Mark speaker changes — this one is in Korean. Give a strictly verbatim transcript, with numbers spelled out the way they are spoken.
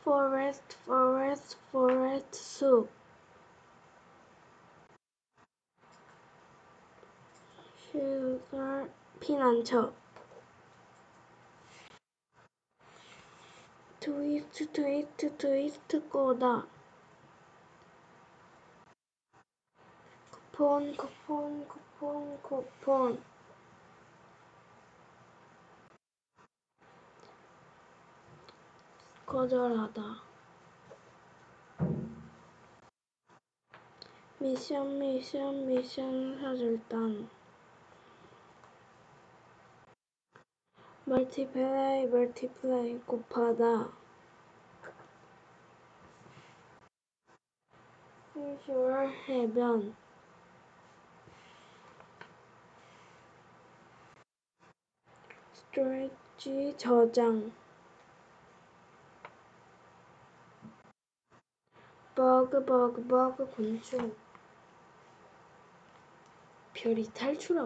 Speaker 1: forest, forest, forest, 숲. sugar, 피난처. twist, twist, twist, 꼬다. 쿠폰, 쿠폰, 쿠폰, 쿠폰. 거절하다. 미션, 미션, 미션 사절단. 멀티플레이, 멀티플레이, 곱하다. 시슈얼, 해변. 스토리지, 저장. 버그, 버그, 버그, 곤충. 별이 탈출하고